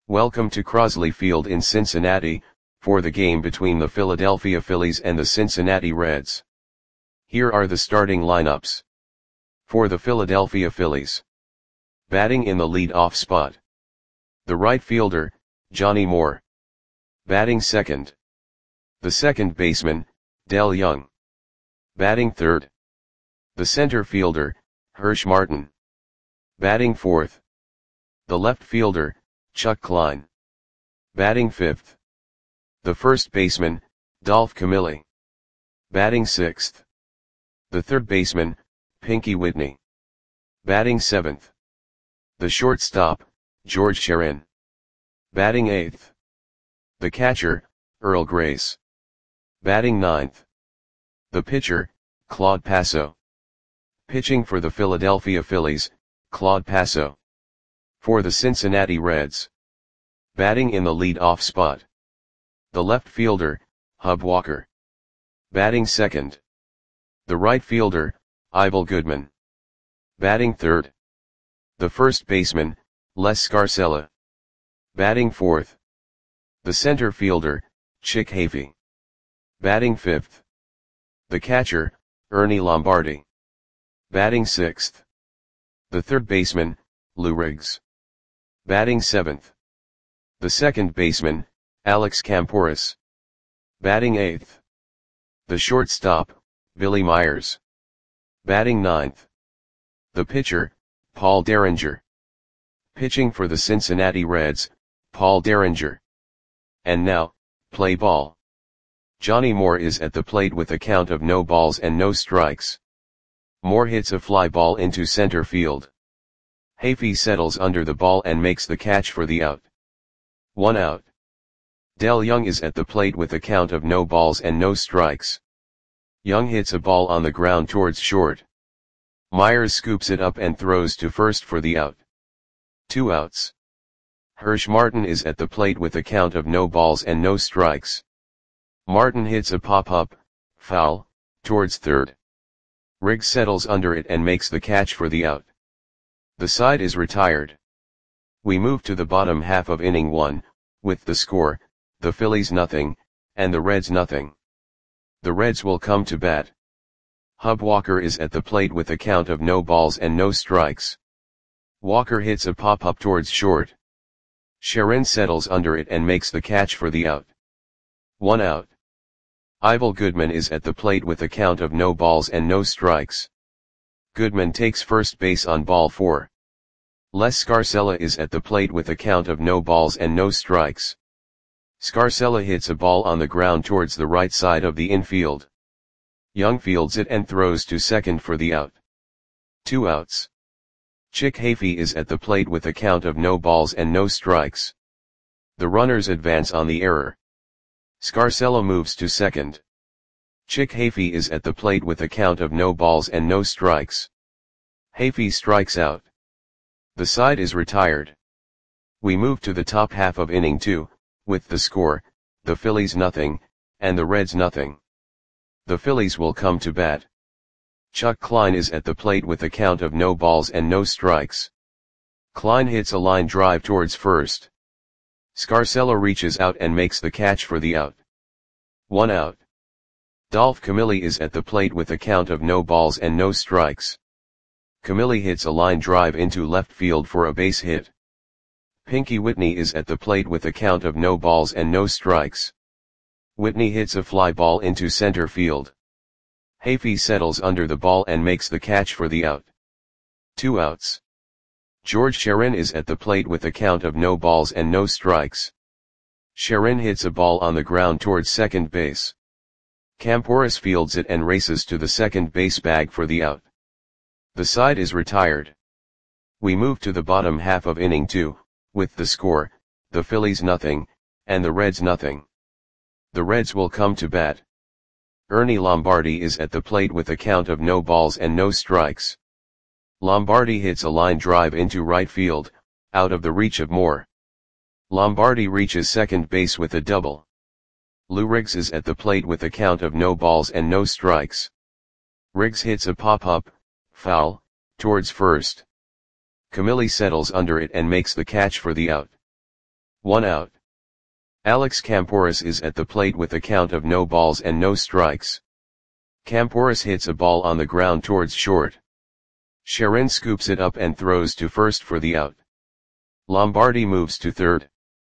Welcome to Crosley Field in Cincinnati, for the game between the Philadelphia Phillies and the Cincinnati Reds. Here are the starting lineups. For the Philadelphia Phillies. Batting in the lead-off spot. The right fielder, Johnny Moore. Batting second. The second baseman, Dell Young. Batting third. The center fielder, Hirsch Martin. Batting fourth. The left fielder, Chuck Klein. Batting fifth. The first baseman, Dolph Camilli. Batting sixth. The third baseman, Pinky Whitney. Batting seventh. The shortstop, George Sherin. Batting eighth. The catcher, Earl Grace. Batting ninth. The pitcher, Claude Passo. Pitching for the Philadelphia Phillies, Claude Passo. For the Cincinnati Reds. Batting in the lead-off spot. The left fielder, Hub Walker. Batting second. The right fielder, Ivel Goodman. Batting third. The first baseman, Les Scarcella. Batting fourth. The center fielder, Chick Hafey. Batting fifth. The catcher, Ernie Lombardi. Batting sixth. The third baseman, Lou Riggs. Batting seventh. The second baseman, Alex Kamporus. Batting eighth. The shortstop, Billy Myers. Batting ninth. The pitcher, Paul Derringer. Pitching for the Cincinnati Reds, Paul Derringer. And now, play ball. Johnny Moore is at the plate with a count of no balls and no strikes. Moore hits a fly ball into center field. Hafey settles under the ball and makes the catch for the out. 1 out. Dell Young is at the plate with a count of no balls and no strikes. Young hits a ball on the ground towards short. Myers scoops it up and throws to first for the out. 2 outs. Hirsch Martin is at the plate with a count of no balls and no strikes. Martin hits a pop-up, foul, towards third. Riggs settles under it and makes the catch for the out. The side is retired. We move to the bottom half of inning 1, with the score, the Phillies nothing, and the Reds nothing. The Reds will come to bat. Hub Walker is at the plate with a count of no balls and no strikes. Walker hits a pop-up towards short. Sherin settles under it and makes the catch for the out. 1 out. Ivel Goodman is at the plate with a count of no balls and no strikes. Goodman takes first base on ball 4. Les Scarcella is at the plate with a count of no balls and no strikes. Scarcella hits a ball on the ground towards the right side of the infield. Young fields it and throws to second for the out. 2 outs. Chick Hafey is at the plate with a count of no balls and no strikes. The runners advance on the error. Scarcella moves to second. Chick Hafey is at the plate with a count of no balls and no strikes. Hafey strikes out. The side is retired. We move to the top half of inning 2, with the score, the Phillies nothing, and the Reds nothing. The Phillies will come to bat. Chuck Klein is at the plate with a count of no balls and no strikes. Klein hits a line drive towards first. Scarcella reaches out and makes the catch for the out. 1 out. Dolph Camilli is at the plate with a count of no balls and no strikes. Camilli hits a line drive into left field for a base hit. Pinky Whitney is at the plate with a count of no balls and no strikes. Whitney hits a fly ball into center field. Hafey settles under the ball and makes the catch for the out. 2 outs. George Sherin is at the plate with a count of no balls and no strikes. Sherin hits a ball on the ground towards second base. Kamporus fields it and races to the second base bag for the out. The side is retired. We move to the bottom half of inning 2, with the score, the Phillies nothing, and the Reds nothing. The Reds will come to bat. Ernie Lombardi is at the plate with a count of no balls and no strikes. Lombardi hits a line drive into right field, out of the reach of Moore. Lombardi reaches second base with a double. Lou Riggs is at the plate with a count of no balls and no strikes. Riggs hits a pop-up, foul, towards first. Camilli settles under it and makes the catch for the out. 1 out. Alex Campouris is at the plate with a count of no balls and no strikes. Campouris hits a ball on the ground towards short. Sharin scoops it up and throws to first for the out. Lombardi moves to third.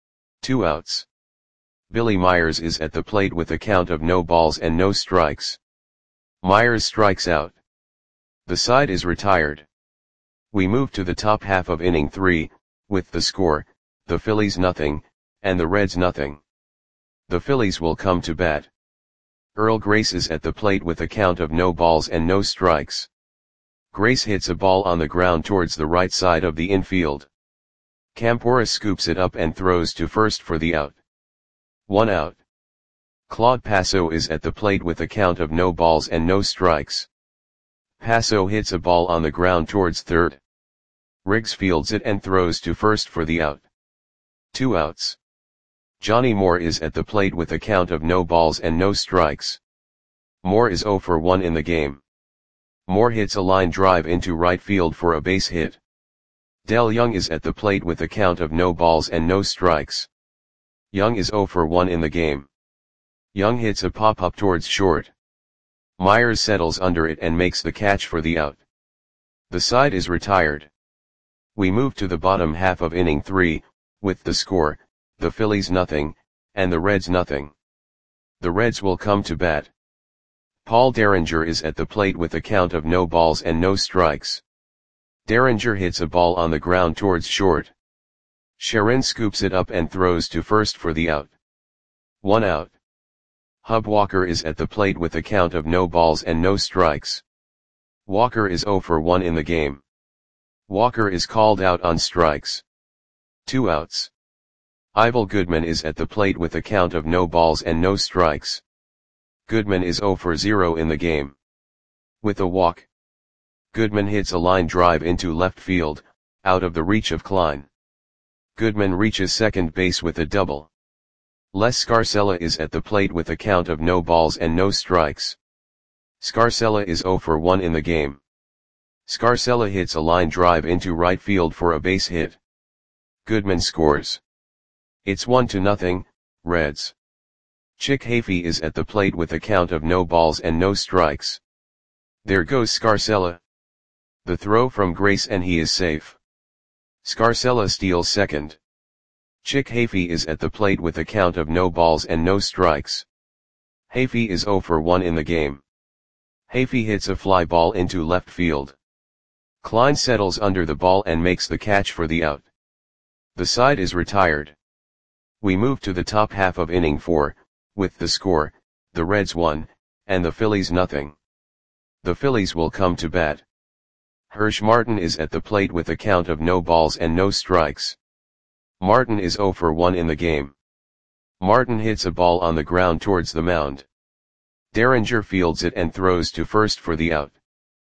2 outs. Billy Myers is at the plate with a count of no balls and no strikes. Myers strikes out. The side is retired. We move to the top half of inning 3, with the score, the Phillies nothing, and the Reds nothing. The Phillies will come to bat. Earl Grace is at the plate with a count of no balls and no strikes. Grace hits a ball on the ground towards the right side of the infield. Campouris scoops it up and throws to first for the out. 1 out. Claude Passeau is at the plate with a count of no balls and no strikes. Passeau hits a ball on the ground towards third. Riggs fields it and throws to first for the out. 2 outs. Johnny Moore is at the plate with a count of no balls and no strikes. Moore is 0 for 1 in the game. Moore hits a line drive into right field for a base hit. Del Young is at the plate with a count of no balls and no strikes. Young is 0 for 1 in the game. Young hits a pop-up towards short. Myers settles under it and makes the catch for the out. The side is retired. We move to the bottom half of inning 3, with the score, the Phillies nothing, and the Reds nothing. The Reds will come to bat. Paul Derringer is at the plate with a count of no balls and no strikes. Derringer hits a ball on the ground towards short. Sharin scoops it up and throws to first for the out. 1 out. Hub Walker is at the plate with a count of no balls and no strikes. Walker is 0 for 1 in the game. Walker is called out on strikes. 2 outs. Ivel Goodman is at the plate with a count of no balls and no strikes. Goodman is 0 for 0 in the game. With a walk. Goodman hits a line drive into left field, out of the reach of Klein. Goodman reaches second base with a double. Les Scarcella is at the plate with a count of no balls and no strikes. Scarcella is 0 for 1 in the game. Scarcella hits a line drive into right field for a base hit. Goodman scores. It's 1-0, Reds. Chick Hafey is at the plate with a count of no balls and no strikes. There goes Scarcella. The throw from Grace and he is safe. Scarcella steals second. Chick Hafey is at the plate with a count of no balls and no strikes. Hafey is 0 for 1 in the game. Hafey hits a fly ball into left field. Klein settles under the ball and makes the catch for the out. The side is retired. We move to the top half of inning 4, with the score, the Reds 1, and the Phillies nothing. The Phillies will come to bat. Hirsch Martin is at the plate with a count of no balls and no strikes. Martin is 0 for 1 in the game. Martin hits a ball on the ground towards the mound. Derringer fields it and throws to first for the out.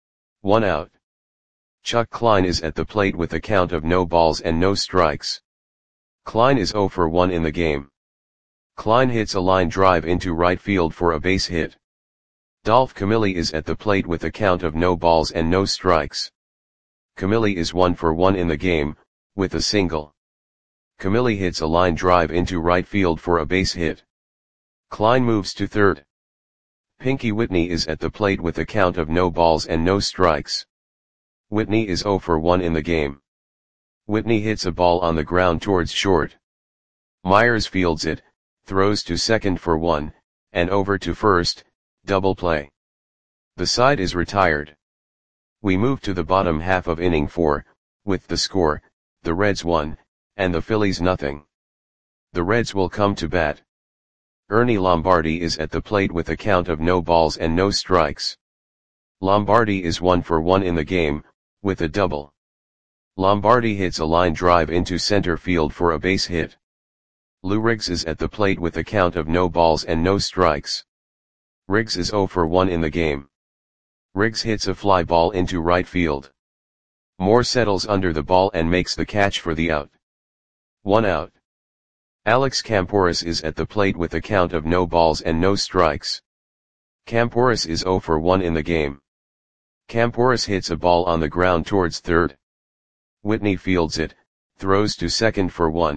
1 out. Chuck Klein is at the plate with a count of no balls and no strikes. Klein is 0 for 1 in the game. Klein hits a line drive into right field for a base hit. Dolph Camilli is at the plate with a count of no balls and no strikes. Camilli is 1 for 1 in the game, with a single. Camilli hits a line drive into right field for a base hit. Klein moves to third. Pinky Whitney is at the plate with a count of no balls and no strikes. Whitney is 0 for 1 in the game. Whitney hits a ball on the ground towards short. Myers fields it, throws to second for 1, and over to first, double play. The side is retired. We move to the bottom half of inning 4, with the score, the Reds 1, and the Phillies nothing. The Reds will come to bat. Ernie Lombardi is at the plate with a count of no balls and no strikes. Lombardi is 1 for 1 in the game, with a double. Lombardi hits a line drive into center field for a base hit. Lou Riggs is at the plate with a count of no balls and no strikes. Riggs is 0 for 1 in the game. Riggs hits a fly ball into right field. Moore settles under the ball and makes the catch for the out. 1 out. Alex Campouris is at the plate with a count of no balls and no strikes. Campouris is 0 for 1 in the game. Campouris hits a ball on the ground towards third. Whitney fields it, throws to second for 1,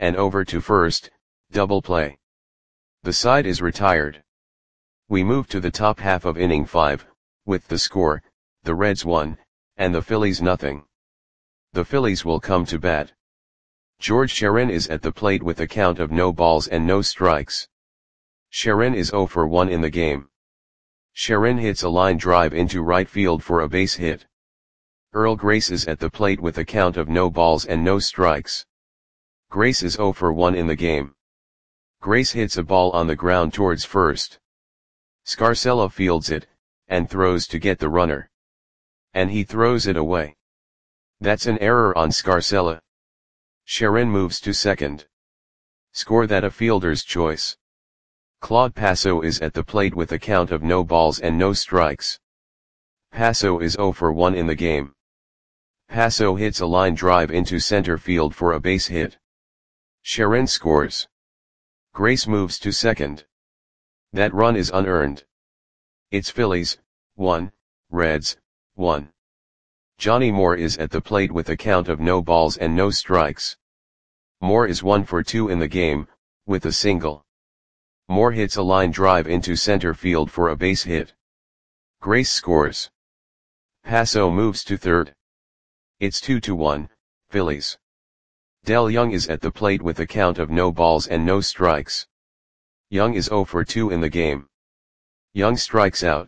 and over to first, double play. The side is retired. We move to the top half of inning 5, with the score, the Reds 1, and the Phillies nothing. The Phillies will come to bat. George Sherin is at the plate with a count of no balls and no strikes. Sherin is 0 for 1 in the game. Sherin hits a line drive into right field for a base hit. Earl Grace is at the plate with a count of no balls and no strikes. Grace is 0 for 1 in the game. Grace hits a ball on the ground towards first. Scarcella fields it, and throws to get the runner. And he throws it away. That's an error on Scarcella. Sherin moves to second. Score that a fielder's choice. Claude Passo is at the plate with a count of no balls and no strikes. Passo is 0 for 1 in the game. Passo hits a line drive into center field for a base hit. Sherin scores. Grace moves to second. That run is unearned. It's Phillies, 1, Reds, 1. Johnny Moore is at the plate with a count of no balls and no strikes. Moore is 1 for 2 in the game, with a single. Moore hits a line drive into center field for a base hit. Grace scores. Passo moves to third. It's 2-1, Phillies. Del Young is at the plate with a count of no balls and no strikes. Young is 0 for 2 in the game. Young strikes out.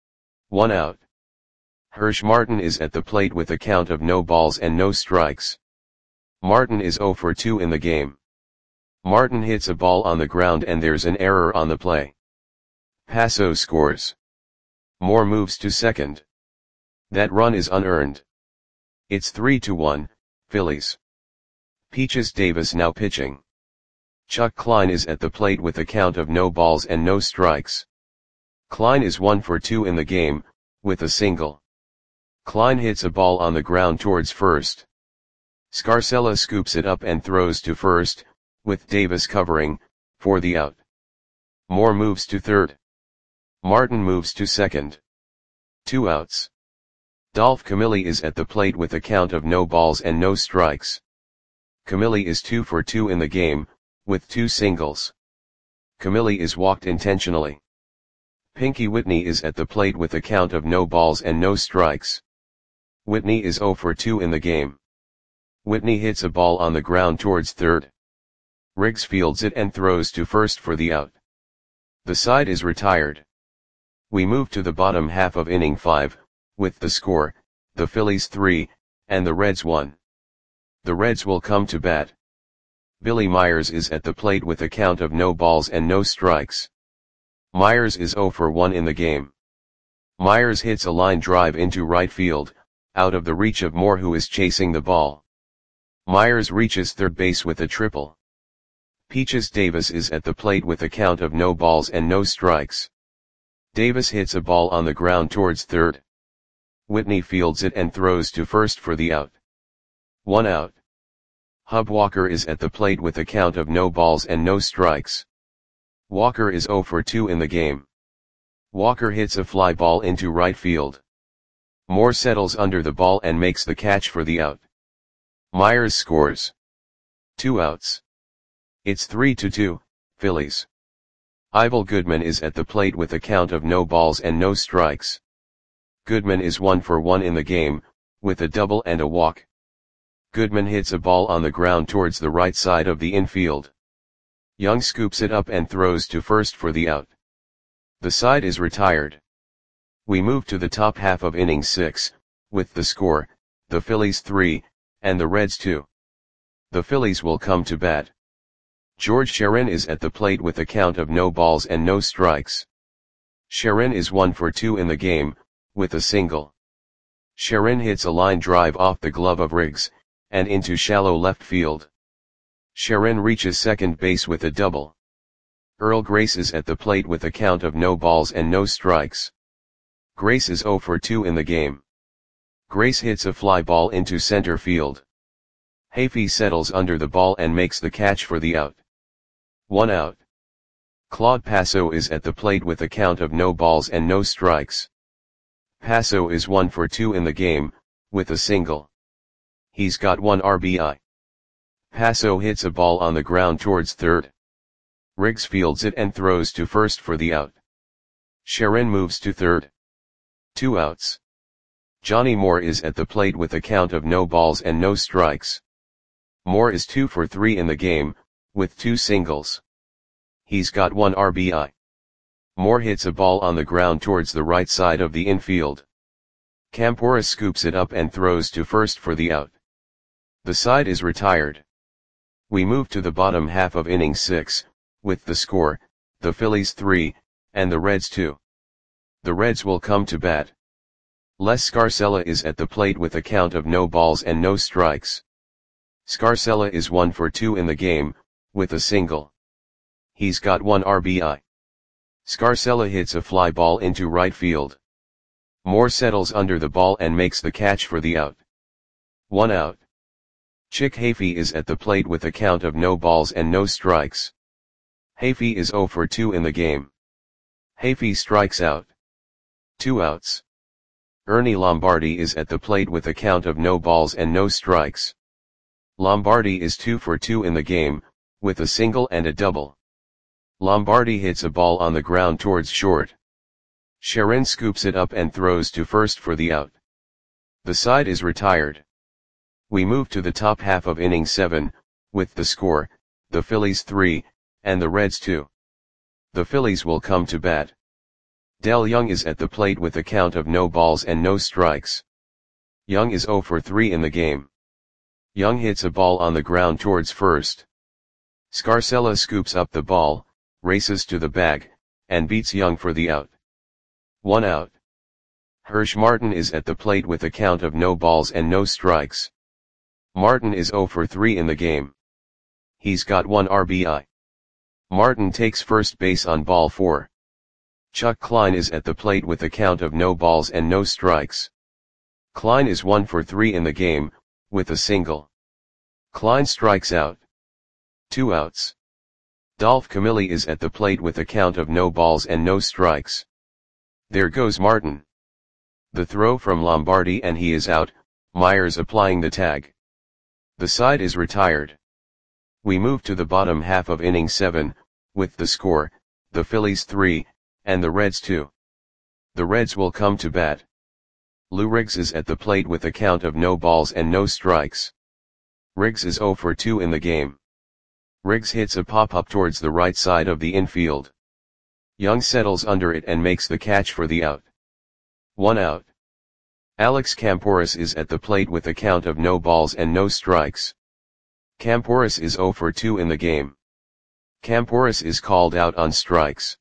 1 out. Hirsch Martin is at the plate with a count of no balls and no strikes. Martin is 0 for 2 in the game. Martin hits a ball on the ground and there's an error on the play. Passo scores. Moore moves to second. That run is unearned. It's 3-1, Phillies. Peaches Davis now pitching. Chuck Klein is at the plate with a count of no balls and no strikes. Klein is 1 for 2 in the game, with a single. Klein hits a ball on the ground towards first. Scarcella scoops it up and throws to first, with Davis covering, for the out. Moore moves to third. Martin moves to second. 2 outs. Dolph Camilli is at the plate with a count of no balls and no strikes. Camilli is 2 for 2 in the game, with 2 singles. Camilli is walked intentionally. Pinky Whitney is at the plate with a count of no balls and no strikes. Whitney is 0 for 2 in the game. Whitney hits a ball on the ground towards third. Riggs fields it and throws to first for the out. The side is retired. We move to the bottom half of inning 5, with the score, the Phillies 3, and the Reds 1. The Reds will come to bat. Billy Myers is at the plate with a count of no balls and no strikes. Myers is 0 for 1 in the game. Myers hits a line drive into right field, out of the reach of Moore who is chasing the ball. Myers reaches third base with a triple. Peaches Davis is at the plate with a count of no balls and no strikes. Davis hits a ball on the ground towards third. Whitney fields it and throws to first for the out. 1 out. Hub Walker is at the plate with a count of no balls and no strikes. Walker is 0 for 2 in the game. Walker hits a fly ball into right field. Moore settles under the ball and makes the catch for the out. Myers scores. 2 outs. It's 3-2, Phillies. Ivel Goodman is at the plate with a count of no balls and no strikes. Goodman is 1 for 1 in the game, with a double and a walk. Goodman hits a ball on the ground towards the right side of the infield. Young scoops it up and throws to first for the out. The side is retired. We move to the top half of inning 6, with the score, the Phillies 3, and the Reds 2. The Phillies will come to bat. George Sherin is at the plate with a count of no balls and no strikes. Sherin is 1 for 2 in the game, with a single. Sherin hits a line drive off the glove of Riggs, and into shallow left field. Sherin reaches second base with a double. Earl Grace is at the plate with a count of no balls and no strikes. Grace is 0 for 2 in the game. Grace hits a fly ball into center field. Hafey settles under the ball and makes the catch for the out. 1 out. Claude Passo is at the plate with a count of no balls and no strikes. Passo is 1 for 2 in the game, with a single. He's got 1 RBI. Paso hits a ball on the ground towards third. Riggs fields it and throws to first for the out. Sharon moves to third. 2 outs. Johnny Moore is at the plate with a count of no balls and no strikes. Moore is 2 for 3 in the game, with 2 singles. He's got 1 RBI. Moore hits a ball on the ground towards the right side of the infield. Campora scoops it up and throws to first for the out. The side is retired. We move to the bottom half of inning 6, with the score, the Phillies 3, and the Reds 2. The Reds will come to bat. Les Scarcella is at the plate with a count of no balls and no strikes. Scarcella is 1 for 2 in the game, with a single. He's got 1 RBI. Scarcella hits a fly ball into right field. Moore settles under the ball and makes the catch for the out. 1 out. Chick Hafey is at the plate with a count of no balls and no strikes. Hafey is 0 for 2 in the game. Hafey strikes out. 2 outs. Ernie Lombardi is at the plate with a count of no balls and no strikes. Lombardi is 2 for 2 in the game, with a single and a double. Lombardi hits a ball on the ground towards short. Sharon scoops it up and throws to first for the out. The side is retired. We move to the top half of inning 7, with the score, the Phillies 3, and the Reds 2. The Phillies will come to bat. Del Young is at the plate with a count of no balls and no strikes. Young is 0 for 3 in the game. Young hits a ball on the ground towards first. Scarcella scoops up the ball, races to the bag, and beats Young for the out. 1 out. Hirsch Martin is at the plate with a count of no balls and no strikes. Martin is 0 for 3 in the game. He's got 1 RBI. Martin takes first base on ball 4. Chuck Klein is at the plate with a count of no balls and no strikes. Klein is 1 for 3 in the game, with a single. Klein strikes out. 2 outs. Dolph Camilli is at the plate with a count of no balls and no strikes. There goes Martin. The throw from Lombardi and he is out, Myers applying the tag. The side is retired. We move to the bottom half of inning 7, with the score, the Phillies 3, and the Reds 2. The Reds will come to bat. Lou Riggs is at the plate with a count of no balls and no strikes. Riggs is 0 for 2 in the game. Riggs hits a pop-up towards the right side of the infield. Young settles under it and makes the catch for the out. 1 out. Alex Camporis is at the plate with a count of no balls and no strikes. Camporis is 0 for 2 in the game. Camporis is called out on strikes.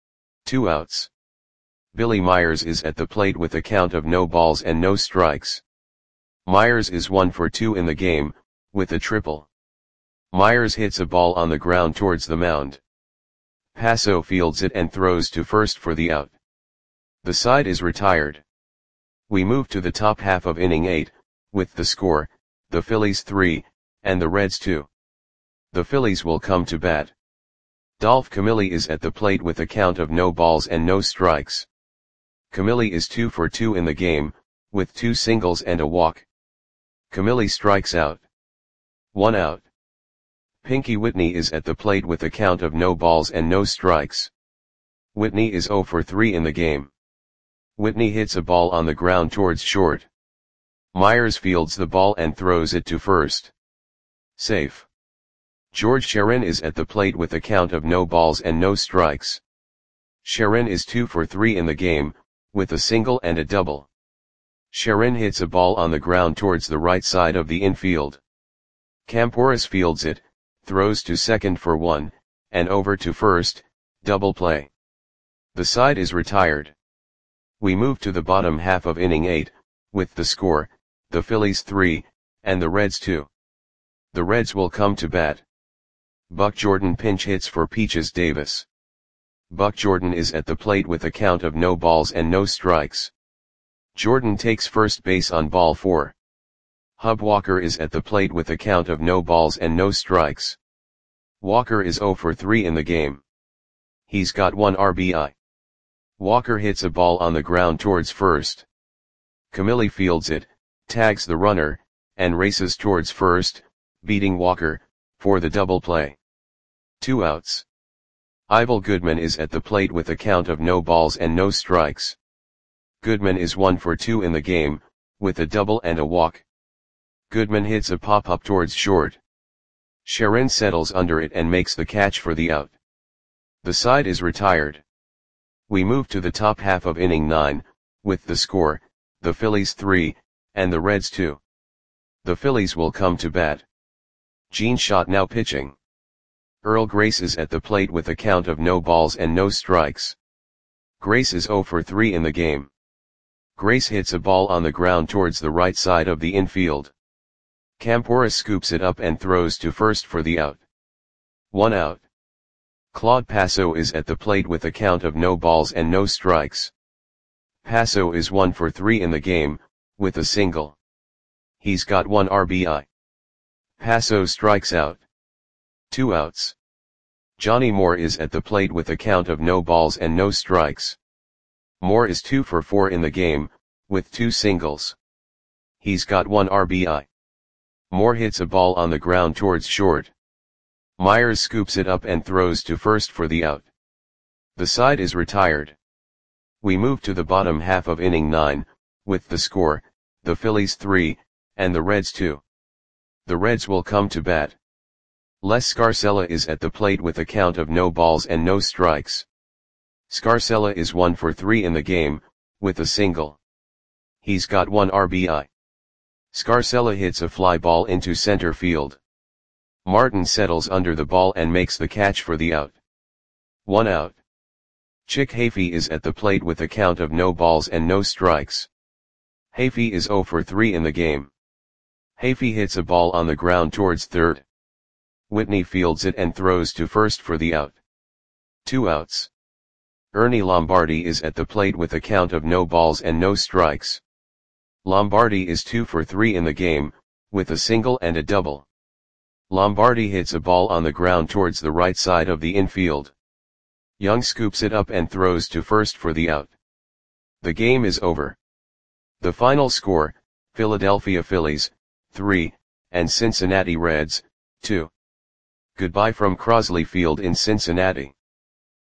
2 outs. Billy Myers is at the plate with a count of no balls and no strikes. Myers is 1 for 2 in the game, with a triple. Myers hits a ball on the ground towards the mound. Paso fields it and throws to first for the out. The side is retired. We move to the top half of inning 8, with the score, the Phillies 3, and the Reds 2. The Phillies will come to bat. Dolph Camilli is at the plate with a count of no balls and no strikes. Camilli is 2 for 2 in the game, with 2 singles and a walk. Camilli strikes out. 1 out. Pinky Whitney is at the plate with a count of no balls and no strikes. Whitney is 0 for 3 in the game. Whitney hits a ball on the ground towards short. Myers fields the ball and throws it to first. Safe. George Sharon is at the plate with a count of no balls and no strikes. Sharon is 2 for 3 in the game, with a single and a double. Sharon hits a ball on the ground towards the right side of the infield. Camporis fields it, throws to second for 1, and over to first, double play. The side is retired. We move to the bottom half of inning 8, with the score, the Phillies 3, and the Reds 2. The Reds will come to bat. Buck Jordan pinch hits for Peaches Davis. Buck Jordan is at the plate with a count of no balls and no strikes. Jordan takes first base on ball 4. Hub Walker is at the plate with a count of no balls and no strikes. Walker is 0 for 3 in the game. He's got 1 RBI. Walker hits a ball on the ground towards first. Camilli fields it, tags the runner, and races towards first, beating Walker, for the double play. 2 outs. Ivel Goodman is at the plate with a count of no balls and no strikes. Goodman is 1 for 2 in the game, with a double and a walk. Goodman hits a pop-up towards short. Sharon settles under it and makes the catch for the out. The side is retired. We move to the top half of inning 9, with the score, the Phillies 3, and the Reds 2. The Phillies will come to bat. Gene Schott now pitching. Earl Grace is at the plate with a count of no balls and no strikes. Grace is 0 for 3 in the game. Grace hits a ball on the ground towards the right side of the infield. Campora scoops it up and throws to first for the out. 1 out. Claude Passo is at the plate with a count of no balls and no strikes. Passo is 1 for 3 in the game, with a single. He's got 1 RBI. Passo strikes out. 2 outs. Johnny Moore is at the plate with a count of no balls and no strikes. Moore is 2 for 4 in the game, with 2 singles. He's got 1 RBI. Moore hits a ball on the ground towards short. Myers scoops it up and throws to first for the out. The side is retired. We move to the bottom half of inning 9, with the score, the Phillies 3, and the Reds 2. The Reds will come to bat. Les Scarcella is at the plate with a count of no balls and no strikes. Scarcella is 1 for 3 in the game, with a single. He's got 1 RBI. Scarcella hits a fly ball into center field. Martin settles under the ball and makes the catch for the out. 1 out. Chick Hafey is at the plate with a count of no balls and no strikes. Hafey is 0 for 3 in the game. Hafey hits a ball on the ground towards third. Whitney fields it and throws to first for the out. 2 outs. Ernie Lombardi is at the plate with a count of no balls and no strikes. Lombardi is 2 for 3 in the game, with a single and a double. Lombardi hits a ball on the ground towards the right side of the infield. Young scoops it up and throws to first for the out. The game is over. The final score, Philadelphia Phillies, 3, and Cincinnati Reds, 2. Goodbye from Crosley Field in Cincinnati.